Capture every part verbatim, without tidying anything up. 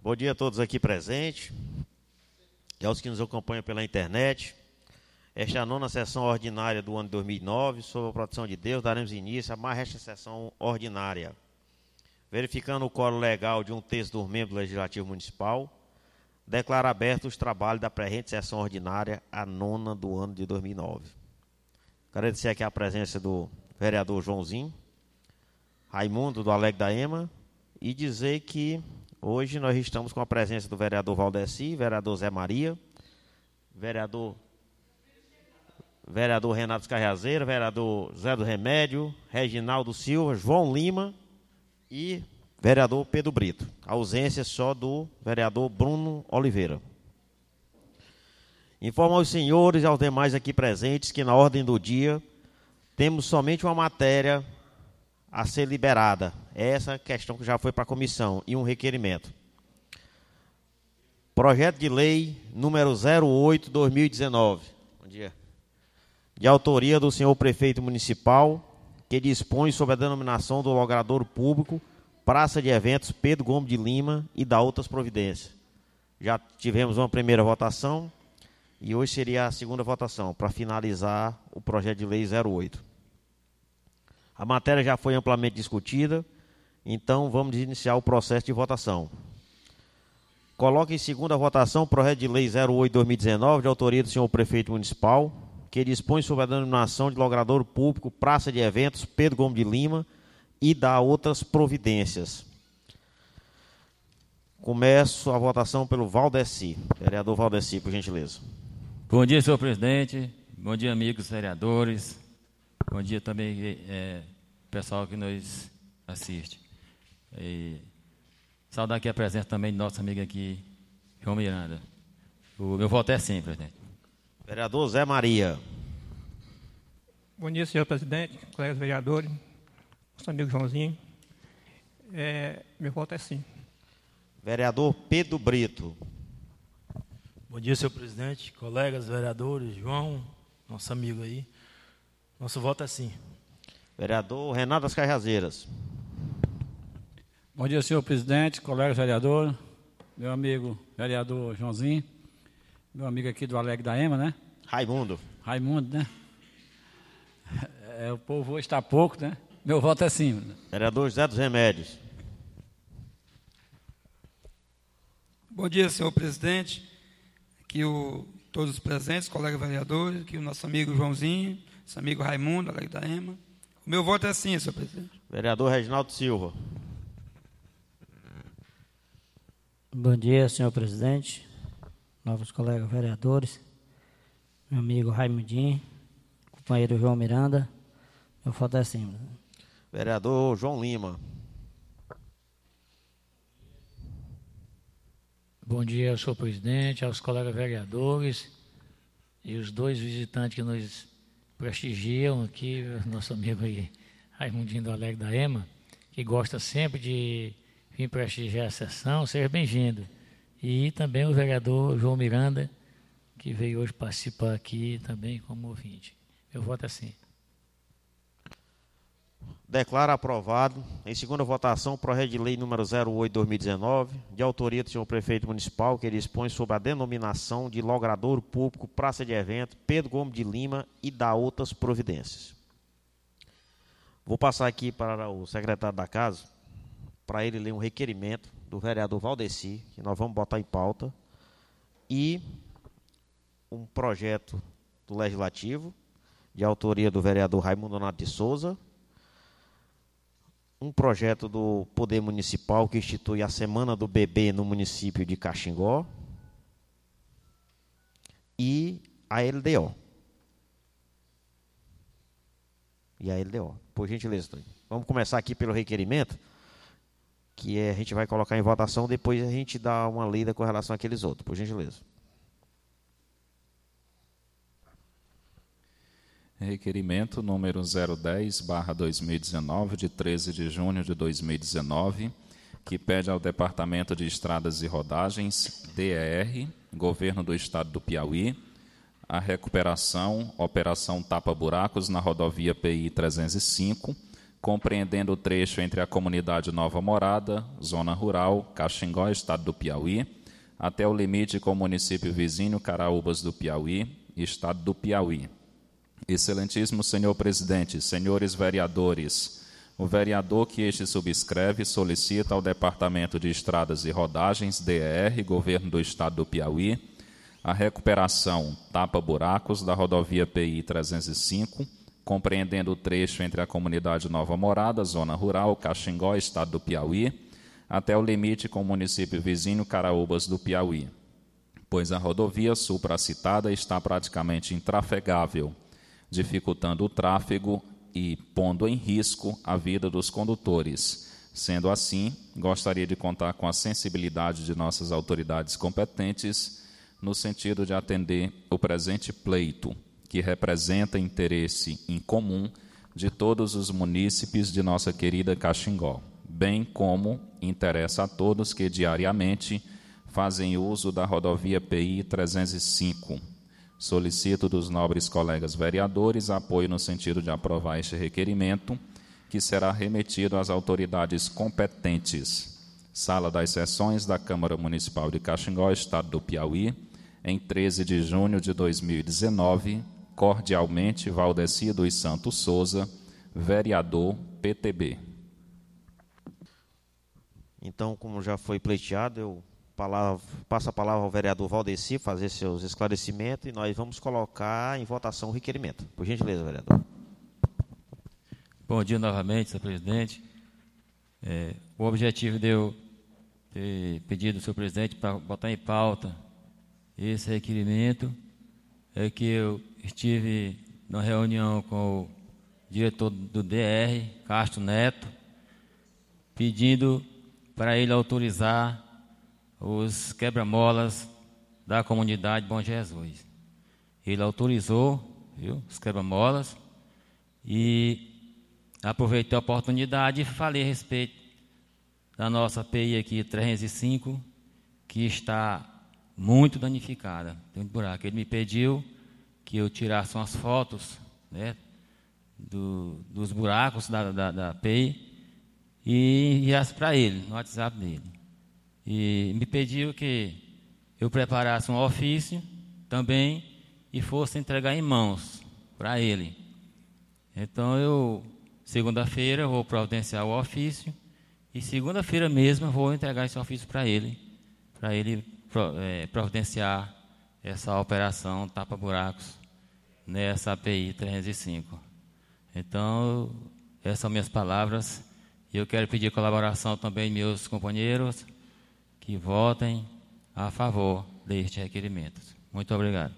Bom dia a todos aqui presentes e aos que nos acompanham pela internet. Esta é a nona sessão ordinária do ano de dois mil e nove. Sob a proteção de Deus, daremos início a mais esta sessão ordinária. Verificando o quórum legal de um terço dos membros do Legislativo Municipal, declaro aberto os trabalhos da presente sessão ordinária, a nona do ano de dois mil e nove. Agradecer aqui a presença do vereador Joãozinho, Raimundo, do Alegre da Ema, e dizer que hoje nós estamos com a presença do vereador Valdeci, vereador Zé Maria, vereador, vereador Renato Carreazeira, vereador Zé do Remédio, Reginaldo Silva, João Lima e vereador Pedro Brito. A ausência só do vereador Bruno Oliveira. Informo aos senhores e aos demais aqui presentes que na ordem do dia temos somente uma matéria a ser liberada. Essa questão que já foi para a comissão e um requerimento. Projeto de lei número zero oito barra dois mil e dezenove. Bom dia. De autoria do senhor prefeito municipal, que dispõe sobre a denominação do logradouro público, Praça de Eventos Pedro Gomes de Lima e da outras providências. Já tivemos uma primeira votação e hoje seria a segunda votação para finalizar o projeto de lei zero oito. A matéria já foi amplamente discutida, então vamos iniciar o processo de votação. Coloque em segunda votação o projeto de lei zero oito barra dois mil e dezenove, de autoria do senhor prefeito municipal, que dispõe sobre a denominação de logradouro público Praça de Eventos Pedro Gomes de Lima e da outras providências. Começo a votação pelo Valdeci. Vereador Valdeci, por gentileza. Bom dia, senhor presidente. Bom dia, amigos vereadores. Bom dia também, é, pessoal que nos assiste. E saudar aqui a presença também de nosso amigo aqui, João Miranda. O meu voto é sim, presidente. Vereador Zé Maria. Bom dia, senhor presidente, colegas vereadores, nosso amigo Joãozinho. É, meu voto é sim. Vereador Pedro Brito. Bom dia, senhor presidente, colegas vereadores, João, nosso amigo aí. Nosso voto é sim. Vereador Renato das Carreazeiras. Bom dia, senhor presidente, colegas vereadores, meu amigo vereador Joãozinho, meu amigo aqui do Alegre da Ema, né? Raimundo. Raimundo, né? É, o povo hoje está pouco, né? Meu voto é sim. Vereador José dos Remédios. Bom dia, senhor presidente, aqui o, todos os presentes, colegas vereadores, aqui o nosso amigo Joãozinho, nosso amigo Raimundo, Alegre da Ema. O meu voto é sim, senhor presidente. Vereador Reginaldo Silva. Bom dia, senhor presidente, novos colegas vereadores, meu amigo Raimundinho, companheiro João Miranda, meu voto é sim. Vereador João Lima. Bom dia, senhor presidente, aos colegas vereadores e os dois visitantes que nos prestigiam aqui, nosso amigo aí, Raimundinho do Alegre da Ema, que gosta sempre de vir prestigiar a sessão, seja bem-vindo. E também o vereador João Miranda, que veio hoje participar aqui também como ouvinte. Meu voto é sim. Declaro aprovado, em segunda votação, o projeto de lei número zero oito barra dois mil e dezenove, de autoria do senhor prefeito municipal, que dispõe sobre a denominação de logradouro público Praça de Evento Pedro Gomes de Lima e da outras providências. Vou passar aqui para o secretário da Casa, para ele ler um requerimento do vereador Valdeci, que nós vamos botar em pauta, e um projeto do Legislativo, de autoria do vereador Raimundo Donato de Souza, um projeto do Poder Municipal que institui a Semana do Bebê no município de Caxingó e a L D O. E a L D O. Por gentileza, Tony. Vamos começar aqui pelo requerimento, que é, a gente vai colocar em votação, depois a gente dá uma lida com relação àqueles outros. Por gentileza. Requerimento número zero dez barra dois mil e dezenove, de treze de junho de dois mil e dezenove, que pede ao Departamento de Estradas e Rodagens, D E R, Governo do Estado do Piauí, a recuperação, operação tapa-buracos na rodovia P I trezentos e cinco, compreendendo o trecho entre a comunidade Nova Morada, zona rural, Caxingó, estado do Piauí, até o limite com o município vizinho, Caraúbas do Piauí, estado do Piauí. Excelentíssimo senhor presidente, senhores vereadores, o vereador que este subscreve solicita ao Departamento de Estradas e Rodagens, D E R, Governo do Estado do Piauí, a recuperação tapa-buracos da rodovia P I trezentos e cinco, compreendendo o trecho entre a comunidade Nova Morada, zona rural, Caxingó, estado do Piauí, até o limite com o município vizinho, Caraúbas do Piauí, pois a rodovia supracitada está praticamente intrafegável, dificultando o tráfego e pondo em risco a vida dos condutores. Sendo assim, gostaria de contar com a sensibilidade de nossas autoridades competentes no sentido de atender o presente pleito, que representa interesse em comum de todos os munícipes de nossa querida Caxingó, bem como interessa a todos que diariamente fazem uso da rodovia P I trezentos e cinco. Solicito dos nobres colegas vereadores apoio no sentido de aprovar este requerimento, que será remetido às autoridades competentes. Sala das Sessões da Câmara Municipal de Caxingó, Estado do Piauí, em treze de junho de dois mil e dezenove, cordialmente, Valdeci dos Santos Souza, vereador, P T B. Então, como já foi pleiteado, eu palavra, passo a palavra ao vereador Valdeci fazer seus esclarecimentos e nós vamos colocar em votação o requerimento. Por gentileza, vereador. Bom dia novamente, senhor presidente. É, o objetivo de eu ter pedido ao senhor presidente para botar em pauta esse requerimento é que eu estive numa reunião com o diretor do D R, Castro Neto, pedindo para ele autorizar os quebra-molas da comunidade Bom Jesus. Ele autorizou, viu, os quebra-molas, e aproveitei a oportunidade e falei a respeito da nossa P I aqui trezentos e cinco, que está muito danificada, tem um buraco. Ele me pediu que eu tirasse umas fotos, né, do, dos buracos da, da, da P I e enviasse para ele, no WhatsApp dele. E me pediu que eu preparasse um ofício também e fosse entregar em mãos para ele. Então, eu, segunda-feira, vou providenciar o ofício e segunda-feira mesmo vou entregar esse ofício para ele, para ele é, providenciar essa operação tapa-buracos nessa P I trezentos e cinco. Então, essas são minhas palavras e eu quero pedir colaboração também de meus companheiros que votem a favor deste requerimento. Muito obrigado.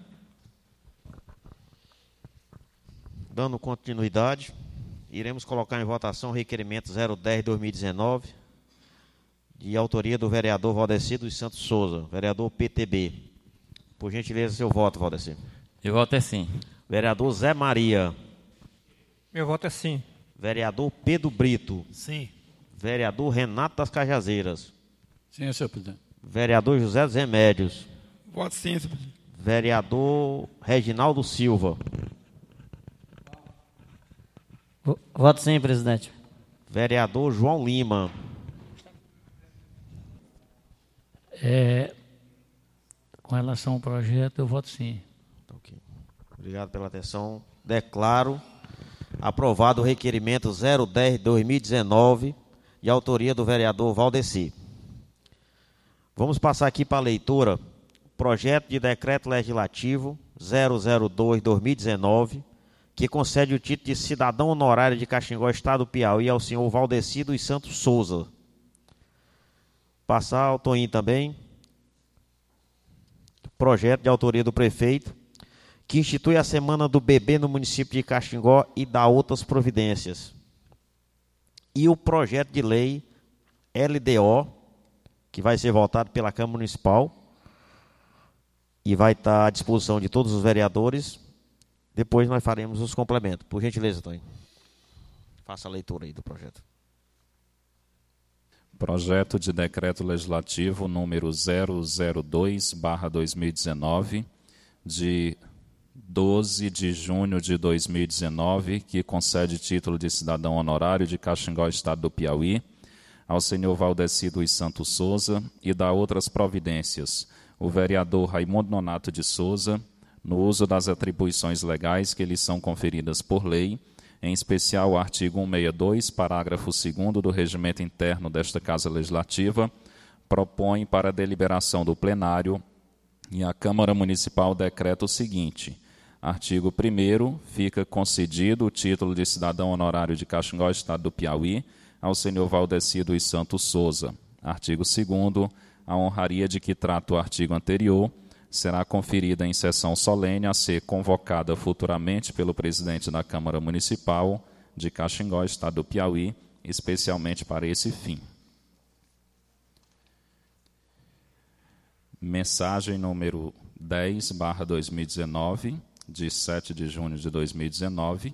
Dando continuidade, iremos colocar em votação o requerimento zero dez barra dois mil e dezenove, de autoria do vereador Valdeci dos Santos Souza, vereador P T B. Por gentileza, seu voto, Valdeci. Eu voto é sim. Vereador Zé Maria. Meu voto é sim. Vereador Pedro Brito. Sim. Vereador Renato das Cajazeiras. Sim, senhor presidente. Vereador José dos Remédios. Voto sim, senhor presidente. Vereador Reginaldo Silva. Voto sim, presidente. Vereador João Lima. É, com relação ao projeto, eu voto sim. Okay. Obrigado pela atenção. Declaro aprovado o requerimento zero dez barra dois mil e dezenove, de autoria do vereador Valdeci. Vamos passar aqui para a leitura projeto de decreto legislativo zero zero dois barra dois mil e dezenove, que concede o título de cidadão honorário de Caxingó, Estado do Piauí, ao senhor Valdeci dos Santos Souza. Passar ao Toninho também. Projeto de autoria do prefeito, que institui a Semana do Bebê no município de Caxingó e dá outras providências. E o projeto de lei L D O, que vai ser votado pela Câmara Municipal e vai estar à disposição de todos os vereadores. Depois nós faremos os complementos. Por gentileza, Tony. Faça a leitura aí do projeto. Projeto de decreto legislativo número zero zero dois barra dois mil e dezenove, de doze de junho de dois mil e dezenove, que concede título de cidadão honorário de Caxingó, estado do Piauí, ao senhor Valdeci dos Santos Souza, e dá outras providências. O vereador Raimundo Nonato de Souza, no uso das atribuições legais que lhes são conferidas por lei, em especial o artigo cento e sessenta e dois, parágrafo segundo do regimento interno desta Casa Legislativa, propõe para a deliberação do plenário e a Câmara Municipal decreta o seguinte: artigo primeiro, fica concedido o título de cidadão honorário de Caxingó, estado do Piauí, ao senhor Valdeci dos Santos Souza. Artigo segundo, a honraria de que trata o artigo anterior será conferida em sessão solene a ser convocada futuramente pelo presidente da Câmara Municipal de Caxingó, estado do Piauí, especialmente para esse fim. Mensagem número dez, barra dois mil e dezenove, de sete de junho de dois mil e dezenove.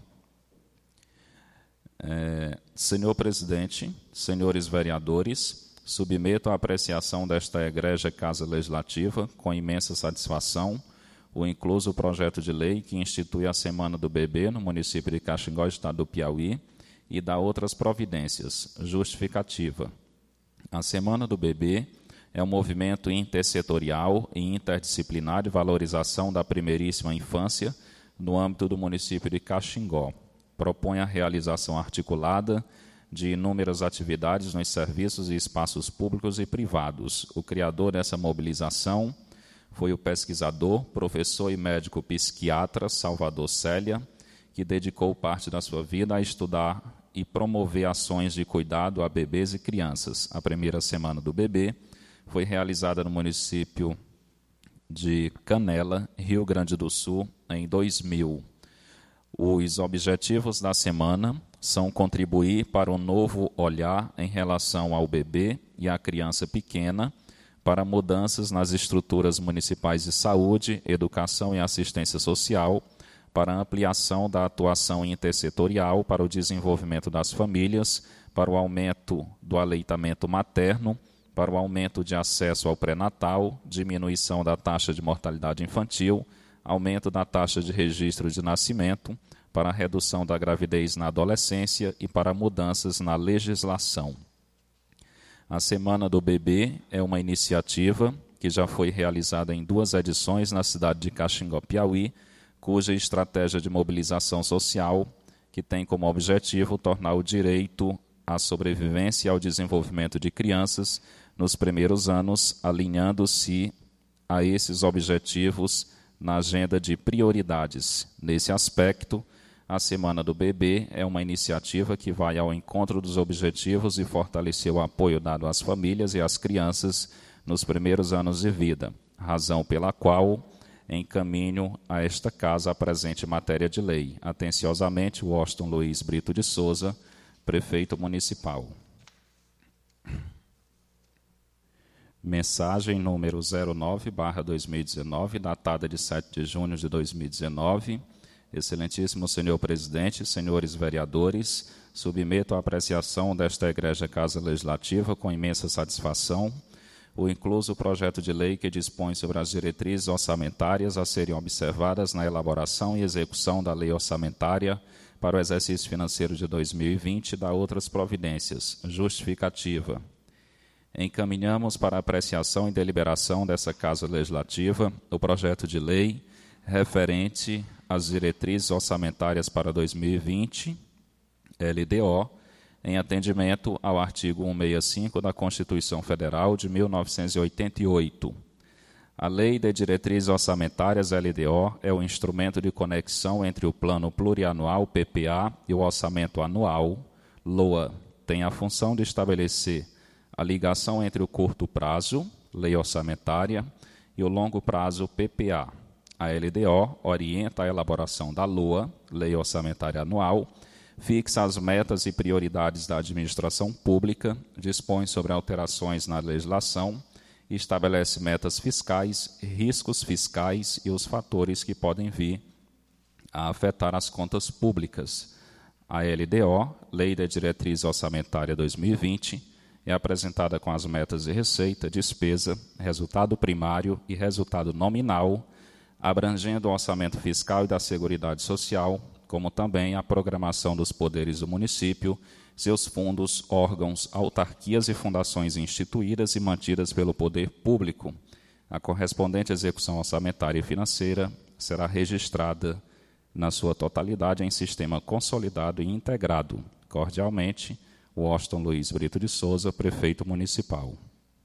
É, senhor presidente, senhores vereadores, submeto à apreciação desta egrégia Casa Legislativa, com imensa satisfação, o incluso projeto de lei que institui a Semana do Bebê no município de Caxingó, estado do Piauí, e dá outras providências. Justificativa. A Semana do Bebê é um movimento intersetorial e interdisciplinar de valorização da primeiríssima infância no âmbito do município de Caxingó. Propõe a realização articulada de inúmeras atividades nos serviços e espaços públicos e privados. O criador dessa mobilização foi o pesquisador, professor e médico psiquiatra Salvador Célia, que dedicou parte da sua vida a estudar e promover ações de cuidado a bebês e crianças. A primeira Semana do Bebê foi realizada no município de Canela, Rio Grande do Sul, em dois mil. Os objetivos da semana são contribuir para um novo olhar em relação ao bebê e à criança pequena, para mudanças nas estruturas municipais de saúde, educação e assistência social, para ampliação da atuação intersetorial para o desenvolvimento das famílias, para o aumento do aleitamento materno, para o aumento de acesso ao pré-natal, diminuição da taxa de mortalidade infantil, aumento da taxa de registro de nascimento, para a redução da gravidez na adolescência e para mudanças na legislação. A Semana do Bebê é uma iniciativa que já foi realizada em duas edições na cidade de Caxingó, Piauí, cuja estratégia de mobilização social que tem como objetivo tornar o direito à sobrevivência e ao desenvolvimento de crianças nos primeiros anos, alinhando-se a esses objetivos na agenda de prioridades. Nesse aspecto, a Semana do Bebê é uma iniciativa que vai ao encontro dos objetivos e fortalecer o apoio dado às famílias e às crianças nos primeiros anos de vida, razão pela qual encaminho a esta casa a presente matéria de lei. Atenciosamente, Washington Luiz Brito de Souza, Prefeito Municipal. Mensagem número zero nove, barra dois mil e dezenove, datada de sete de junho de dois mil e dezenove. Excelentíssimo senhor presidente, senhores vereadores, submeto à apreciação desta egrégia Casa Legislativa com imensa satisfação o incluso projeto de lei que dispõe sobre as diretrizes orçamentárias a serem observadas na elaboração e execução da lei orçamentária para o exercício financeiro de dois mil e vinte e da outras providências. Justificativa. Encaminhamos para apreciação e deliberação dessa Casa Legislativa o projeto de lei referente às diretrizes orçamentárias para dois mil e vinte, L D O, em atendimento ao artigo cento e sessenta e cinco da Constituição Federal de mil novecentos e oitenta e oito. A Lei de Diretrizes Orçamentárias, L D O, é o instrumento de conexão entre o Plano Plurianual, P P A, e o Orçamento Anual, L O A. Tem a função de estabelecer a ligação entre o curto prazo, Lei Orçamentária, e o longo prazo, P P A. A L D O orienta a elaboração da L O A, Lei Orçamentária Anual, fixa as metas e prioridades da administração pública, dispõe sobre alterações na legislação e estabelece metas fiscais, riscos fiscais e os fatores que podem vir a afetar as contas públicas. A L D O, Lei da Diretriz Orçamentária dois mil e vinte, é apresentada com as metas de receita, despesa, resultado primário e resultado nominal, abrangendo o orçamento fiscal e da Seguridade Social, como também a programação dos poderes do município, seus fundos, órgãos, autarquias e fundações instituídas e mantidas pelo poder público. A correspondente execução orçamentária e financeira será registrada na sua totalidade em sistema consolidado e integrado. Cordialmente, Washington Luiz Brito de Souza, prefeito municipal.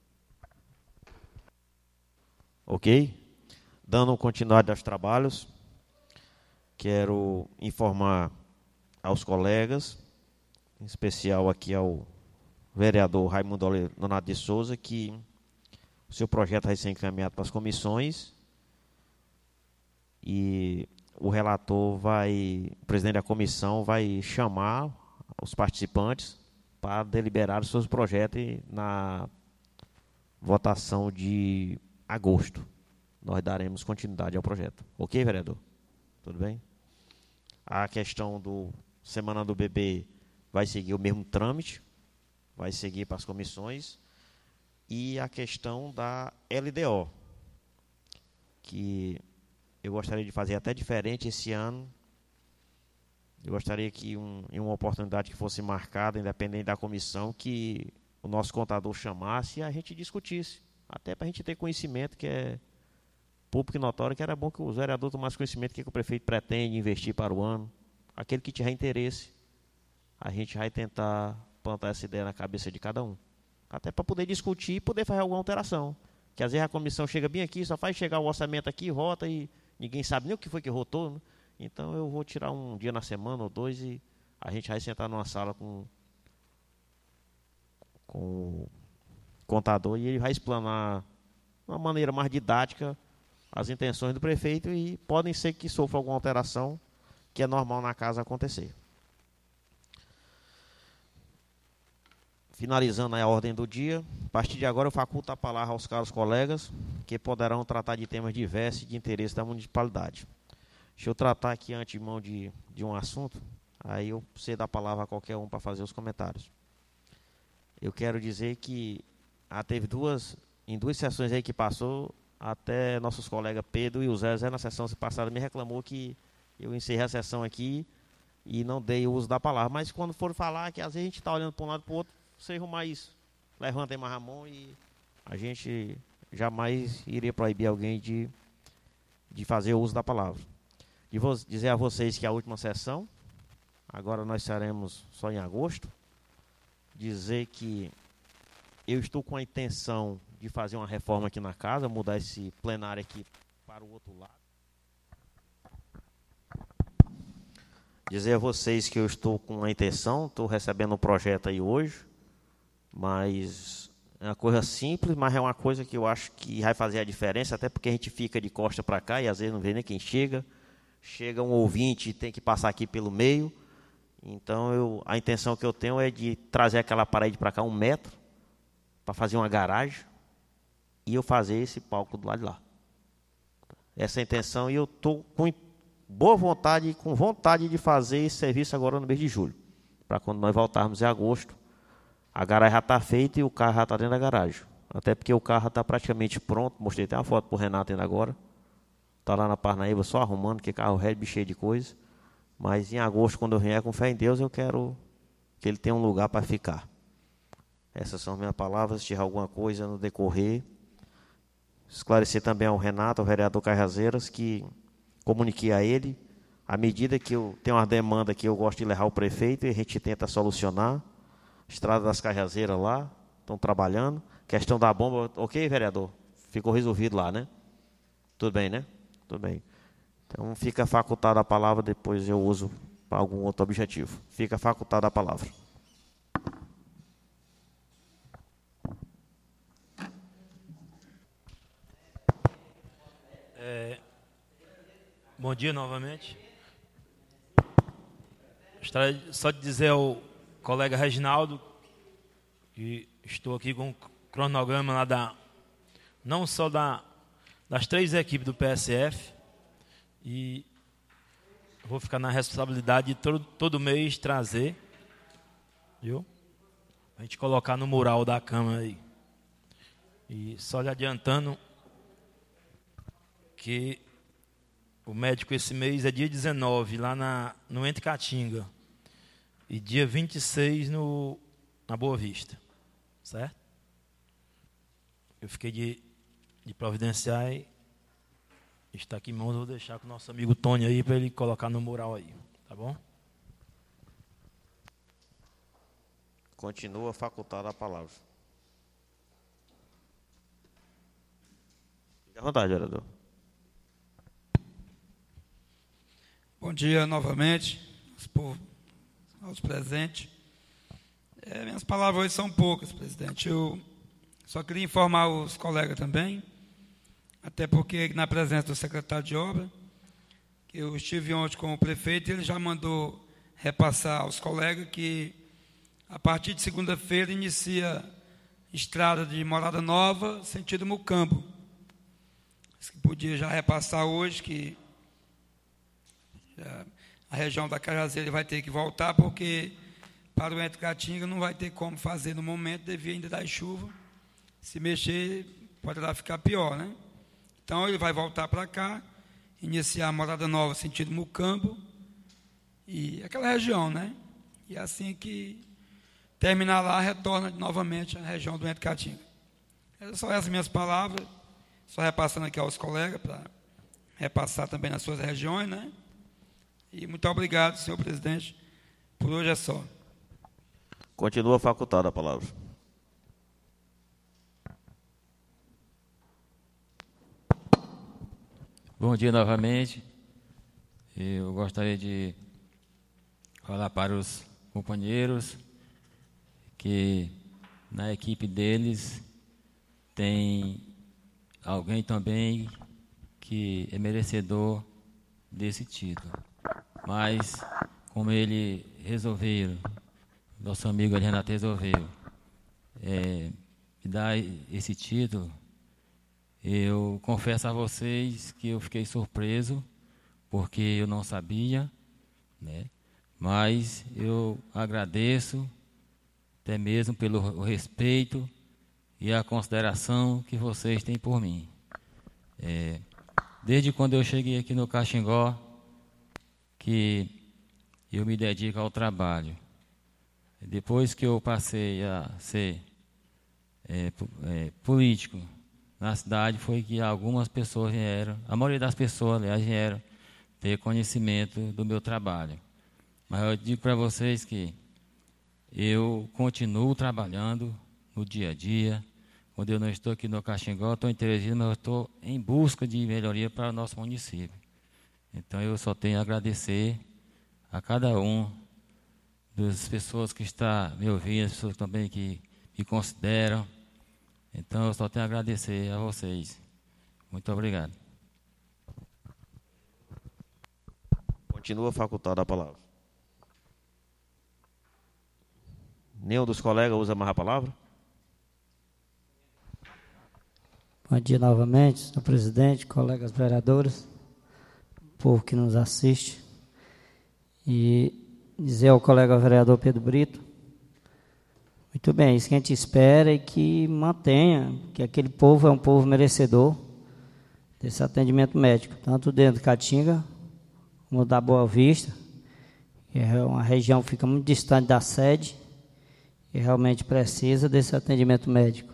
Ok? Dando continuidade aos trabalhos, quero informar aos colegas, em especial aqui ao vereador Raimundo Donato de Souza, que o seu projeto vai ser encaminhado para as comissões e o relator vai, o presidente da comissão vai chamar os participantes para deliberar os seus projetos na votação de agosto. Nós daremos continuidade ao projeto. Ok, vereador? Tudo bem? A questão do Semana do Bebê vai seguir o mesmo trâmite, vai seguir para as comissões. E a questão da L D O, que eu gostaria de fazer até diferente esse ano. Eu gostaria que, um, em uma oportunidade que fosse marcada, independente da comissão, que o nosso contador chamasse e a gente discutisse, até para a gente ter conhecimento, que é público e notório, que era bom que os vereadores tomassem conhecimento do que, que o prefeito pretende investir para o ano. Aquele que tiver interesse, a gente vai tentar plantar essa ideia na cabeça de cada um. Até para poder discutir e poder fazer alguma alteração. Que às vezes a comissão chega bem aqui, só faz chegar o orçamento aqui, rota e ninguém sabe nem o que foi que rotou, né? Então eu vou tirar um dia na semana ou dois e a gente vai sentar numa sala com, com o contador e ele vai explanar de uma maneira mais didática as intenções do prefeito e podem ser que sofra alguma alteração, que é normal na casa acontecer. Finalizando a ordem do dia, a partir de agora eu faculto a palavra aos caros colegas, que poderão tratar de temas diversos e de interesse da municipalidade. Deixa eu tratar aqui antemão de, de um assunto, aí eu cedo a palavra a qualquer um para fazer os comentários. Eu quero dizer que ah, teve duas, em duas sessões aí que passou, até nossos colegas Pedro e o Zé, Zé na sessão passada me reclamou que eu encerrei a sessão aqui e não dei o uso da palavra. Mas quando for falar, que às vezes a gente está olhando para um lado e para o outro, vocês mais levantem mais a mão e a gente jamais iria proibir alguém de, de fazer o uso da palavra. E vou dizer a vocês que a última sessão, agora nós seremos só em agosto, dizer que eu estou com a intenção de fazer uma reforma aqui na casa, mudar esse plenário aqui para o outro lado. Dizer a vocês que eu estou com a intenção, estou recebendo um projeto aí hoje, mas é uma coisa simples, mas é uma coisa que eu acho que vai fazer a diferença, até porque a gente fica de costa para cá e às vezes não vê nem quem chega. Chega um ouvinte e tem que passar aqui pelo meio. Então, eu, a intenção que eu tenho é de trazer aquela parede para cá, um metro, para fazer uma garagem, e eu fazer esse palco do lado de lá. Essa é a intenção, e eu estou com boa vontade, com vontade de fazer esse serviço agora no mês de julho, para quando nós voltarmos em agosto, a garagem já está feita e o carro já está dentro da garagem. Até porque o carro está praticamente pronto, mostrei até uma foto para o Renato ainda agora. Está lá na Parnaíba só arrumando, que carro velho, cheio de coisa. Mas em agosto, quando eu vier com fé em Deus, eu quero que ele tenha um lugar para ficar. Essas são as minhas palavras. Se tiver alguma coisa no decorrer, esclarecer também ao Renato, ao vereador Cajazeiras, que comuniquei a ele, à medida que eu tenho uma demanda que eu gosto de levar ao prefeito, e a gente tenta solucionar. Estrada das Cajazeiras lá, estão trabalhando. Questão da bomba, ok, vereador? Ficou resolvido lá, né? Tudo bem, né? Tudo bem. Então, fica facultada a palavra, depois eu uso para algum outro objetivo. Fica facultada a palavra. É, bom dia novamente. Gostaria só de dizer ao colega Reginaldo que estou aqui com o cronograma lá da, não só da das três equipes do P S F, e vou ficar na responsabilidade de todo, todo mês trazer, viu? A gente colocar no mural da Câmara aí. E só lhe adiantando que o médico esse mês é dia dezenove, lá na, no Ente Caatinga. E dia vinte e seis no, na Boa Vista. Certo? Eu fiquei de, de providenciar e está aqui em mãos, eu vou deixar com o nosso amigo Tony aí para ele colocar no mural aí. Tá bom? Continua facultada a palavra. Fique à vontade, vereador. Bom dia novamente aos, povo, aos presentes. É, minhas palavras hoje são poucas, presidente. Eu só queria informar os colegas também, até porque na presença do secretário de obra, que eu estive ontem com o prefeito e ele já mandou repassar aos colegas que a partir de segunda-feira inicia estrada de Morada Nova, sentido Mucambo. Podia já repassar hoje que a região da Cajazeira vai ter que voltar, porque para o Ente Caatinga não vai ter como fazer no momento, devido ainda dar chuva. Se mexer, poderá ficar pior, né? Então, ele vai voltar para cá, iniciar a Morada Nova, sentido Mucambo, e aquela região, né? E assim que terminar lá, retorna novamente à região do Ente Caatinga. Essas são as minhas palavras, só repassando aqui aos colegas, para repassar também nas suas regiões, né? E muito obrigado, senhor presidente. Por hoje é só. Continua facultada a palavra. Bom dia novamente. Eu gostaria de falar para os companheiros que na equipe deles tem alguém também que é merecedor desse título. Mas, como ele resolveram, nosso amigo Renato resolveu é, me dar esse título, eu confesso a vocês que eu fiquei surpreso, porque eu não sabia, né? Mas eu agradeço, até mesmo pelo respeito e a consideração que vocês têm por mim. É, desde quando eu cheguei aqui no Caxingó, que eu me dedico ao trabalho. Depois que eu passei a ser é, é, político na cidade, foi que algumas pessoas vieram, a maioria das pessoas, aliás, vieram ter conhecimento do meu trabalho. Mas eu digo para vocês que eu continuo trabalhando no dia a dia. Quando eu não estou aqui no Caxingó, estou em Teresina, mas eu estou em busca de melhoria para o nosso município. Então, eu só tenho a agradecer a cada um das pessoas que estão me ouvindo, as pessoas também que me consideram. Então, eu só tenho a agradecer a vocês. Muito obrigado. Continua facultada a palavra. Nenhum dos colegas usa mais a palavra? Bom dia novamente, senhor presidente, colegas vereadores, povo que nos assiste. E dizer ao colega vereador Pedro Brito, muito bem, isso que a gente espera é que mantenha, que aquele povo é um povo merecedor desse atendimento médico, tanto dentro de Caatinga como da Boa Vista, que é uma região que fica muito distante da sede e realmente precisa desse atendimento médico.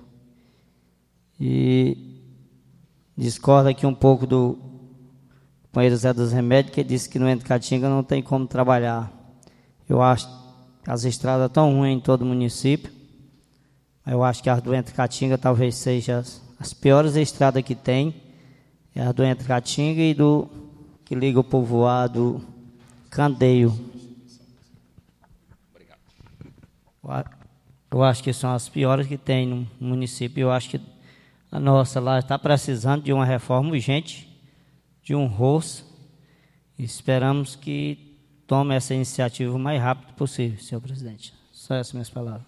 E discordo aqui um pouco do companheiro Zé dos Remédios, que disse que no Ente Caatinga não tem como trabalhar. Eu acho que as estradas estão ruins em todo o município, mas eu acho que as do Ente Caatinga talvez sejam as, as piores estradas que tem, é a do Ente Caatinga e do que liga o povoado Candeio. Obrigado. Eu acho que são as piores que tem no município. Eu acho que a nossa lá está precisando de uma reforma urgente, de um roço. Esperamos que tome essa iniciativa o mais rápido possível, senhor presidente. Só essas minhas palavras.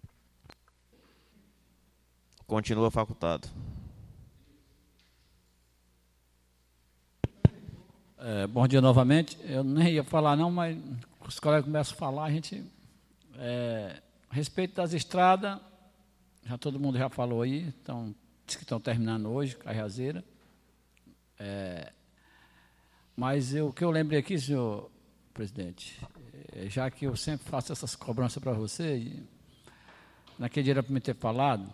Continua facultado. É, bom dia novamente. Eu nem ia falar não, mas os colegas começam a falar, a gente... É, a respeito das estradas, já todo mundo já falou aí, então, diz que estão terminando hoje, Cajazeira. É, Mas eu, o que eu lembrei aqui, senhor presidente, é, já que eu sempre faço essas cobranças para você, e naquele dia era para me ter falado,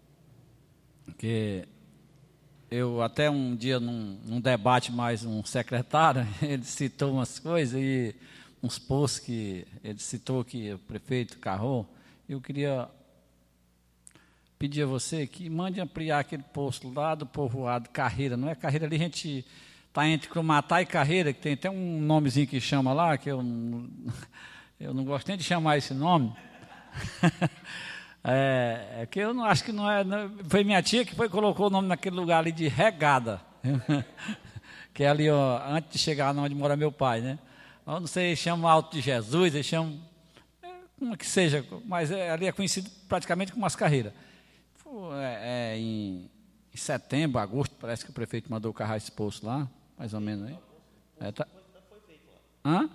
que eu até um dia, num, num debate mais um secretário, ele citou umas coisas, e uns postos que ele citou que o prefeito Carrão, eu queria pedir a você que mande ampliar aquele posto lá do povoado Carreira, não é Carreira ali, a gente está entre Crumatá e Carreira, que tem até um nomezinho que chama lá, que eu não, eu não gosto nem de chamar esse nome. É, é que eu não acho que não é. Não, foi minha tia que foi, colocou o nome naquele lugar ali de Regada, que é ali, ó, antes de chegar onde mora meu pai, né? Eu não sei, chama Alto de Jesus, eles chamam, como que seja, mas é, ali é conhecido praticamente como Mascarreira. É, é, em, em setembro, agosto, parece que o prefeito mandou carregar esse posto lá, mais ou menos aí. É, tá... Hã?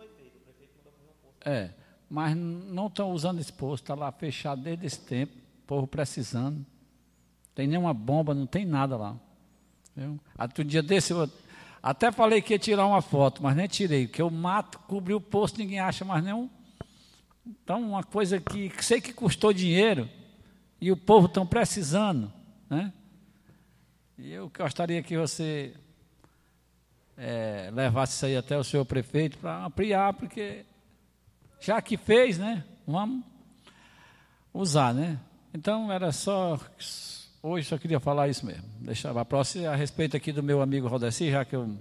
É, mas não estão usando esse posto, está lá fechado desde esse tempo, o povo precisando. Não tem nenhuma bomba, não tem nada lá. Viu? Outro dia desse, eu até falei que ia tirar uma foto, mas nem tirei, porque o mato cobriu o posto, ninguém acha mais nenhum. Então, uma coisa que sei que custou dinheiro, e o povo estão precisando, né? E eu gostaria que você é, levasse isso aí até o senhor prefeito para ampliar, porque já que fez, né? Vamos usar, né? Então, era só... Hoje só queria falar isso mesmo. Deixar a próxima a respeito aqui do meu amigo Rodeci, já que eu...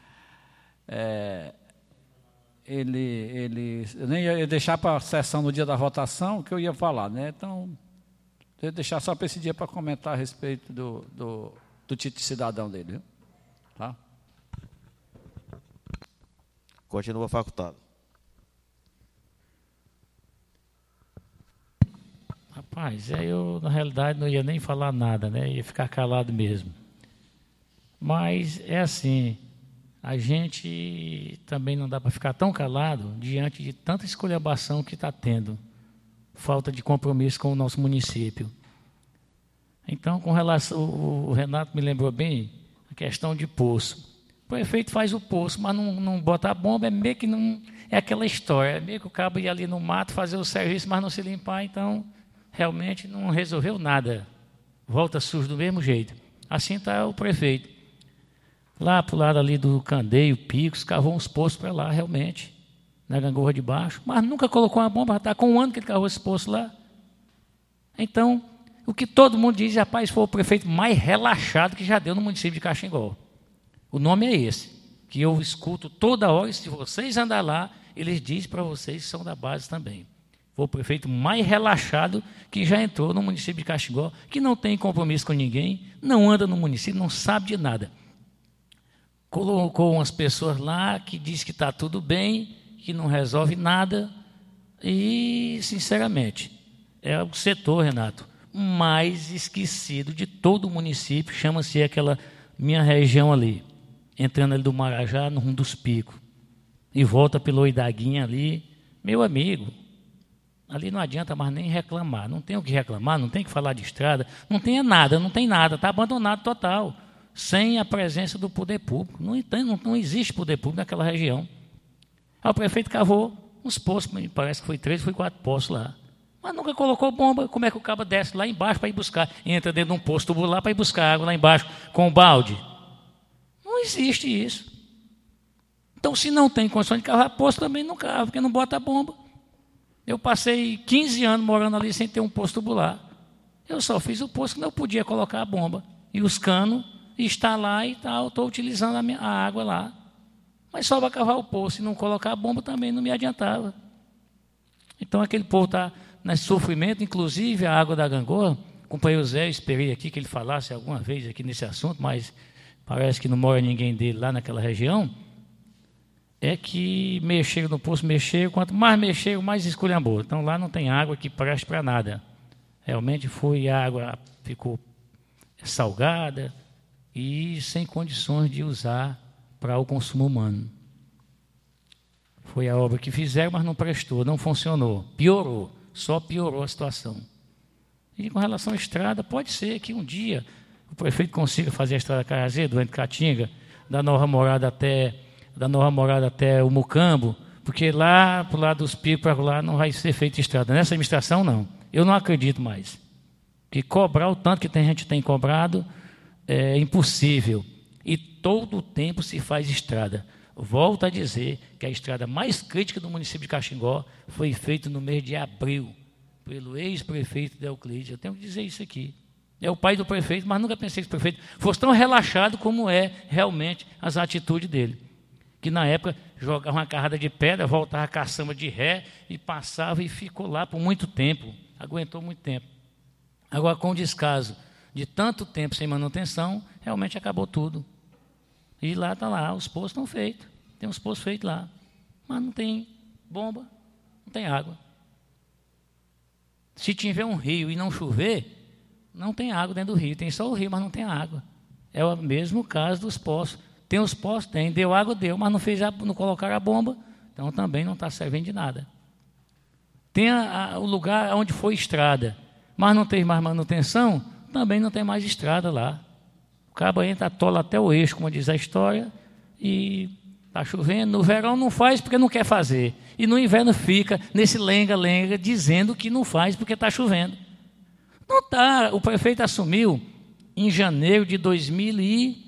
É, ele, ele... Eu nem ia deixar para a sessão no dia da votação, que eu ia falar, né? Então... Vou deixar só para esse dia para comentar a respeito do, do, do título de cidadão dele. Viu? Tá? Continua facultado. Rapaz, é, eu na realidade não ia nem falar nada, né? Ia ficar calado mesmo. Mas é assim, a gente também não dá para ficar tão calado diante de tanta esculhambação que está tendo. Falta de compromisso com o nosso município. Então, com relação, o Renato me lembrou bem a questão de poço. O prefeito faz o poço, mas não, não bota a bomba, é meio que não, é aquela história, é meio que o cabo ia ali no mato fazer o serviço, mas não se limpar, então realmente não resolveu nada. Volta sujo do mesmo jeito. Assim está o prefeito. Lá para o lado ali do Candeio, Picos, cavou uns poços para lá, realmente. Na gangorra de baixo, mas nunca colocou uma bomba, já está com um ano que ele cavou esse poço lá. Então, o que todo mundo diz, rapaz, foi o prefeito mais relaxado que já deu no município de Caxingol. O nome é esse, que eu escuto toda hora, e se vocês andarem lá, eles dizem para vocês que são da base também. Foi o prefeito mais relaxado que já entrou no município de Caxingol, que não tem compromisso com ninguém, não anda no município, não sabe de nada. Colocou umas pessoas lá que diz que está tudo bem, que não resolve nada, e, sinceramente, é o setor, Renato, mais esquecido de todo o município, chama-se aquela minha região ali, entrando ali do Marajá, no rumo dos Picos, e volta pelo Oidaguinha ali, meu amigo, ali não adianta mais nem reclamar, não tem o que reclamar, não tem que falar de estrada, não tem nada, não tem nada, está abandonado total, sem a presença do poder público, não, não, não existe poder público naquela região. Aí o prefeito cavou uns poços, parece que foi três, foi quatro poços lá. Mas nunca colocou bomba. Como é que o cabo desce lá embaixo para ir buscar? Entra dentro de um poço tubular para ir buscar água lá embaixo com o balde. Não existe isso. Então, se não tem condição de cavar poço, também não cava, porque não bota bomba. Eu passei quinze anos morando ali sem ter um poço tubular. Eu só fiz o poço que não podia colocar a bomba. E os canos estão lá e tal, estou utilizando a, minha, a água lá. Mas só para cavar o poço e não colocar a bomba também não me adiantava. Então aquele povo está nesse sofrimento, inclusive a água da gangorra. O companheiro Zé, eu esperei aqui que ele falasse alguma vez aqui nesse assunto, mas parece que não mora ninguém dele lá naquela região. É que mexeram no poço, mexeram, quanto mais mexeram, mais esculhambou. Então lá não tem água que preste para nada. Realmente foi, a água ficou salgada e sem condições de usar para o consumo humano. Foi a obra que fizeram, mas não prestou, não funcionou. Piorou, só piorou a situação. E com relação à estrada, pode ser que um dia o prefeito consiga fazer a estrada Carazedo, entre Caatinga, da Nova Morada até da Nova Morada até o Mucambo, porque lá, para o lado dos Picos, para lá, não vai ser feita estrada. Nessa administração, não. Eu não acredito mais. Que cobrar o tanto que a gente tem cobrado é impossível. E todo o tempo se faz estrada. Volto a dizer que a estrada mais crítica do município de Caxingó foi feita no mês de abril, pelo ex-prefeito Deoclides. Eu tenho que dizer isso aqui. É o pai do prefeito, mas nunca pensei que o prefeito fosse tão relaxado como é realmente as atitudes dele. Que na época jogava uma carrada de pedra, voltava a caçamba de ré e passava e ficou lá por muito tempo. Aguentou muito tempo. Agora, com o descaso de tanto tempo sem manutenção, realmente acabou tudo. E lá está lá, os poços estão feitos. Tem uns poços feitos lá. Mas não tem bomba, não tem água. Se tiver um rio e não chover, não tem água dentro do rio. Tem só o rio, mas não tem água. É o mesmo caso dos poços. Tem os poços, tem. Deu água, deu, mas não, fez a, não colocaram a bomba. Então também não está servindo de nada. Tem a, a, o lugar onde foi estrada, mas não tem mais manutenção, também não tem mais estrada lá. O cabo entra, atola até o eixo, como diz a história, e está chovendo. No verão não faz porque não quer fazer. E no inverno fica nesse lenga-lenga dizendo que não faz porque está chovendo. Não está. O prefeito assumiu em janeiro de dois mil e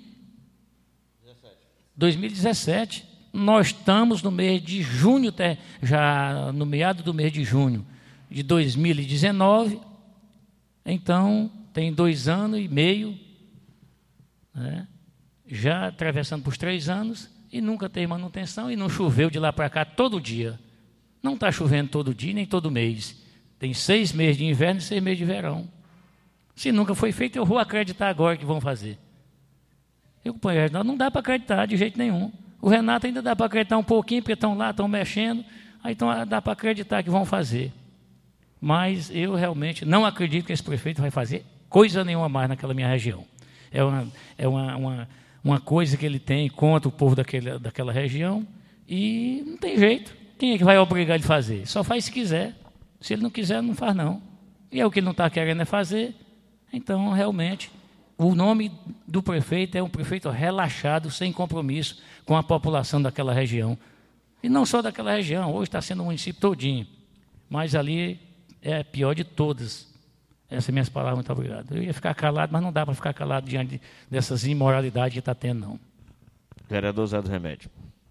dezessete. Nós estamos no mês de junho, já no meado do mês de junho de dois mil e dezenove. Então, tem dois anos e meio, né, já atravessando por três anos, e nunca tem manutenção, e não choveu de lá para cá todo dia. Não está chovendo todo dia, nem todo mês. Tem seis meses de inverno e seis meses de verão. Se nunca foi feito, eu vou acreditar agora que vão fazer. Eu, companheiro, não dá para acreditar de jeito nenhum. O Renato ainda dá para acreditar um pouquinho, porque estão lá, estão mexendo, aí então dá para acreditar que vão fazer. Mas eu realmente não acredito que esse prefeito vai fazer coisa nenhuma mais naquela minha região. É uma, é uma, uma, uma coisa que ele tem contra o povo daquele, daquela região, e não tem jeito. Quem é que vai obrigar ele a fazer? Só faz se quiser. Se ele não quiser, não faz não. E é o que ele não está querendo é fazer. Então, realmente, o nome do prefeito é um prefeito relaxado, sem compromisso com a população daquela região. E não só daquela região, hoje está sendo o município todinho. Mas ali é a pior de todas. Essas são minhas palavras, muito obrigado. Eu ia ficar calado, mas não dá para ficar calado diante dessas imoralidades que está tendo, não. Vereador Zé do Remédio.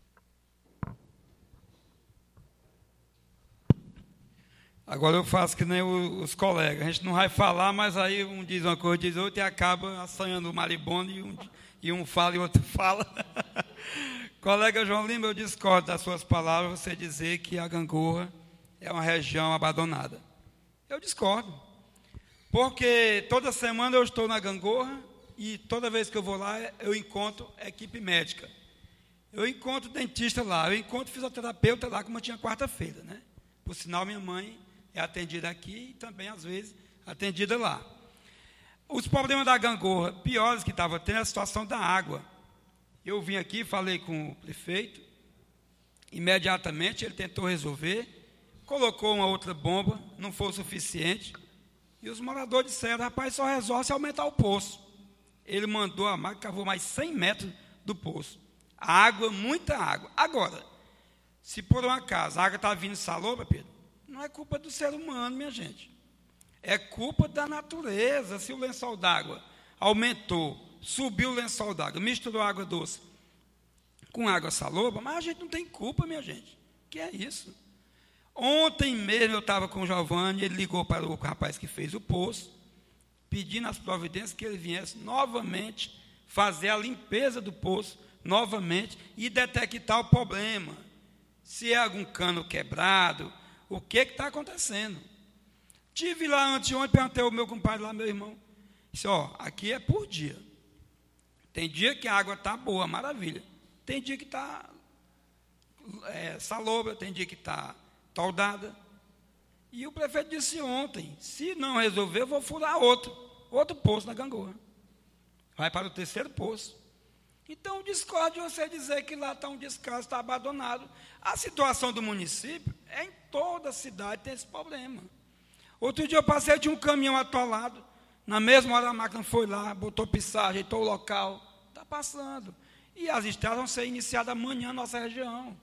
Agora eu faço que nem os colegas. A gente não vai falar, mas aí um diz uma coisa, diz outra, e acaba assanhando o maribondo, e um, e um fala e o outro fala. Colega João Lima, eu discordo das suas palavras, você dizer que a Gangorra é uma região abandonada. Eu discordo. Porque toda semana eu estou na Gangorra e toda vez que eu vou lá, eu encontro equipe médica. Eu encontro dentista lá, eu encontro fisioterapeuta lá, como eu tinha quarta-feira, né? Por sinal, minha mãe é atendida aqui e também, às vezes, atendida lá. Os problemas da Gangorra, piores que estava tendo, é a situação da água. Eu vim aqui, falei com o prefeito, imediatamente ele tentou resolver, colocou uma outra bomba, não foi o suficiente, e os moradores disseram, rapaz, só resolve se aumentar o poço. Ele mandou a máquina, cavou mais cem metros do poço. Água, muita água. Agora, se por um acaso a água está vindo salobra, Pedro, não é culpa do ser humano, minha gente. É culpa da natureza. Se o lençol d'água aumentou, subiu o lençol d'água, misturou água doce com água salobra, mas a gente não tem culpa, minha gente. Que é isso? Ontem mesmo eu estava com o Giovanni, ele ligou para o rapaz que fez o poço, pedindo as providências que ele viesse novamente fazer a limpeza do poço, novamente, e detectar o problema. Se é algum cano quebrado, o que está acontecendo. Tive lá anteontem, perguntei ao meu compadre lá, meu irmão, disse, ó, aqui é por dia. Tem dia que a água está boa, maravilha. Tem dia que está é, salobra, tem dia que está toldada. E o prefeito disse ontem, se não resolver, eu vou furar outro, outro poço na Gangorra. Vai para o terceiro poço. Então, discordo de você dizer que lá está um descaso, está abandonado. A situação do município, é em toda a cidade tem esse problema. Outro dia eu passei de um caminhão atolado, na mesma hora a máquina foi lá, botou pissagem, ajeitou o local, está passando. E as estradas vão ser iniciadas amanhã na nossa região.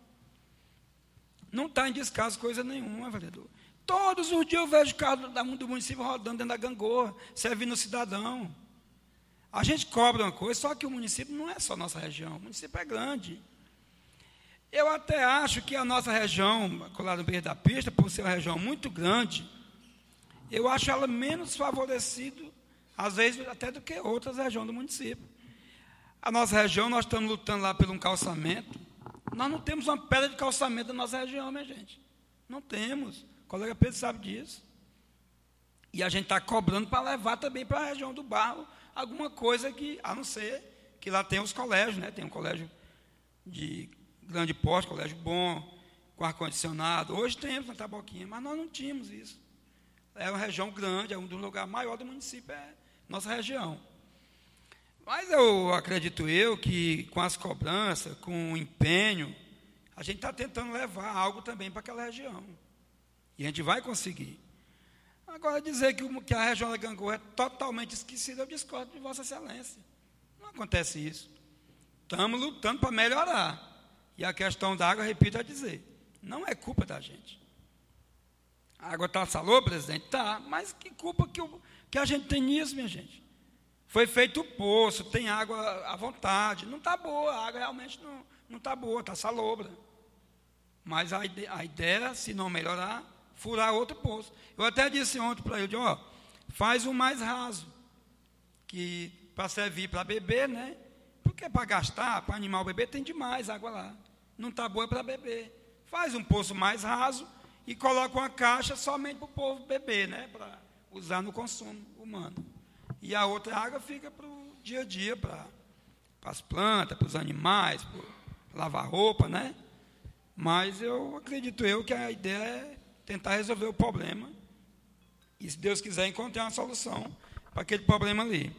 Não está em descaso coisa nenhuma, vereador. Todos os dias eu vejo o carro do município rodando dentro da gangorra, servindo o cidadão. A gente cobra uma coisa, só que o município não é só a nossa região, o município é grande. Eu até acho que a nossa região, colada no meio da pista, por ser uma região muito grande, eu acho ela menos favorecida, às vezes, até do que outras regiões do município. A nossa região, nós estamos lutando lá por um calçamento. Nós não temos uma pedra de calçamento na nossa região, minha gente. Não temos. O colega Pedro sabe disso. E a gente está cobrando para levar também para a região do Barro alguma coisa que, a não ser que lá tem os colégios, né? Tem um colégio de grande porte, colégio bom, com ar-condicionado. Hoje temos na Taboquinha, mas nós não tínhamos isso. É uma região grande, é um dos lugares maiores do município, é nossa região. Mas eu acredito eu que com as cobranças, com o empenho, a gente está tentando levar algo também para aquela região. E a gente vai conseguir. Agora, dizer que, o, que a região da Gangorra é totalmente esquecida, eu discordo de Vossa Excelência. Não acontece isso. Estamos lutando para melhorar. E a questão da água, repito a dizer, não é culpa da gente. A água está salobra, presidente? Está, mas que culpa que, eu, que a gente tem nisso, minha gente? Foi feito o poço, tem água à vontade. Não está boa, a água realmente não está boa, está salobra. Mas a ideia, a ideia, se não melhorar, furar outro poço. Eu até disse ontem para ele, ó, faz um mais raso, que para servir para beber, né? Porque para gastar, para animal beber, tem demais água lá. Não está boa para beber. Faz um poço mais raso e coloca uma caixa somente para o povo beber, né? Para usar no consumo humano. E a outra água fica para o dia a dia, para, para as plantas, para os animais, para lavar roupa, né? Mas eu acredito eu que a ideia é tentar resolver o problema e, se Deus quiser, encontrar uma solução para aquele problema ali.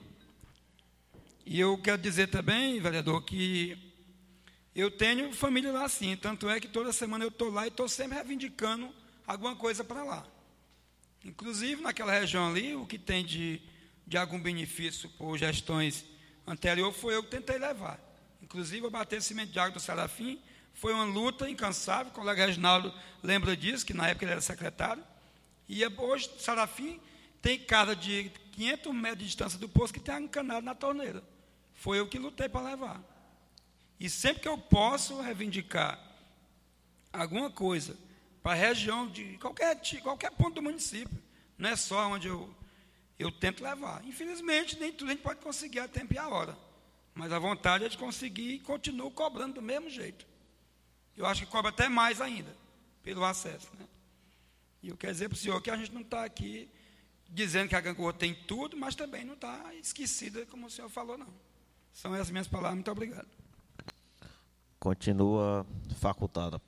E eu quero dizer também, vereador, que eu tenho família lá sim, tanto é que toda semana eu estou lá e estou sempre reivindicando alguma coisa para lá. Inclusive, naquela região ali, o que tem de, de algum benefício por gestões anteriores foi eu que tentei levar. Inclusive, o abastecimento de água do Serafim foi uma luta incansável, o colega Reginaldo lembra disso, que na época ele era secretário, e hoje o Serafim tem casa de quinhentos metros de distância do poço que tem água encanada na torneira. Foi eu que lutei para levar. E sempre que eu posso reivindicar alguma coisa para a região de qualquer, qualquer ponto do município, não é só onde eu, eu tento levar. Infelizmente, nem tudo a gente pode conseguir a tempo e a hora, mas a vontade é de conseguir e continuo cobrando do mesmo jeito. Eu acho que cobra até mais ainda, pelo acesso. Né? E eu quero dizer para o senhor que a gente não está aqui dizendo que a Gangorra tem tudo, mas também não está esquecida, como o senhor falou, não. São essas minhas palavras, muito obrigado. Continua facultada.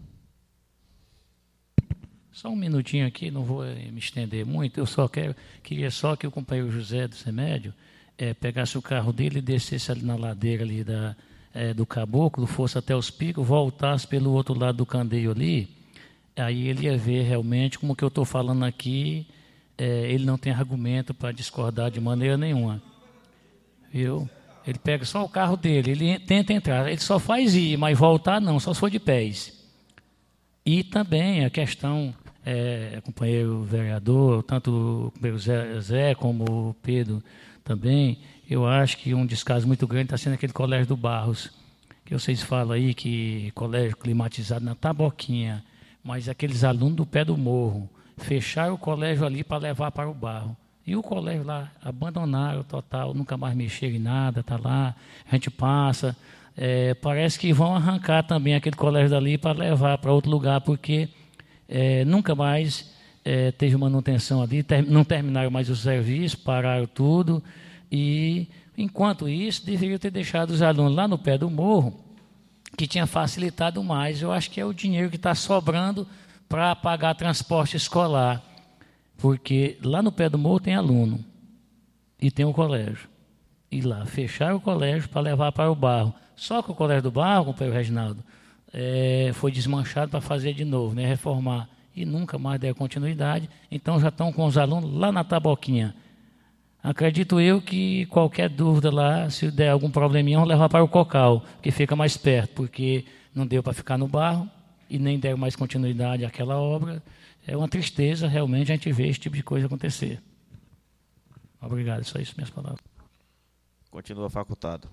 Só um minutinho aqui, não vou me estender muito, eu só quero, queria só que o companheiro José do Semédio é, pegasse o carro dele e descesse ali na ladeira ali da... É, do Caboclo, fosse até os picos, voltasse pelo outro lado do candeio ali, aí ele ia ver realmente, como que eu estou falando aqui, é, ele não tem argumento para discordar de maneira nenhuma. Viu? Ele pega só o carro dele, ele tenta entrar, ele só faz ir, mas voltar não, só se for de pés. E também a questão, é, companheiro vereador, tanto o companheiro Zé, Zé como o Pedro também, eu acho que um descaso muito grande está sendo aquele colégio do Barros, que vocês falam aí que colégio climatizado na Taboquinha, mas aqueles alunos do pé do morro, fecharam o colégio ali para levar para o Barro. E o colégio lá, abandonaram total, nunca mais mexeram em nada, está lá, a gente passa, é, parece que vão arrancar também aquele colégio dali para levar para outro lugar, porque é, nunca mais é, teve manutenção ali, ter, não terminaram mais os serviços, pararam tudo. E, enquanto isso, deveria ter deixado os alunos lá no pé do morro, que tinha facilitado mais. Eu acho que é o dinheiro que está sobrando para pagar transporte escolar, porque lá no pé do morro tem aluno e tem o colégio. E lá fecharam o colégio para levar para o Barro. Só que o colégio do Barro, companheiro Reginaldo, é, foi desmanchado para fazer de novo, né, reformar. E nunca mais der continuidade. Então já estão com os alunos lá na Taboquinha. Acredito eu que qualquer dúvida lá, se der algum probleminha, vamos levar para o Cocal, que fica mais perto, porque não deu para ficar no barro e nem deram mais continuidade àquela obra. É uma tristeza realmente a gente ver esse tipo de coisa acontecer. Obrigado, só isso, minhas palavras. Continua facultado.